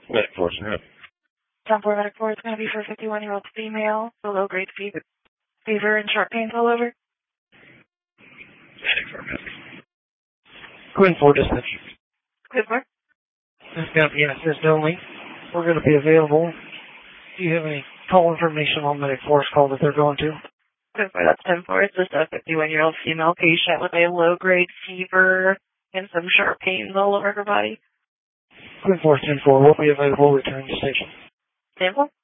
Medic Force, no. John 4 Medic 4 is going to be for a 51-year-old female, the low-grade fever and sharp pains all over. Medic 4 Medic. Quinn 4 dispatch. Good work. This is going to be an assist only. We're going to be available. Do you have any call information on Medic 4's call that they're going to? Good work. That's 10-4. It's just a 51-year-old female patient with a low-grade fever and some sharp pains all over her body. Quinn 4 10-4 will be available. Return to station. 10-4.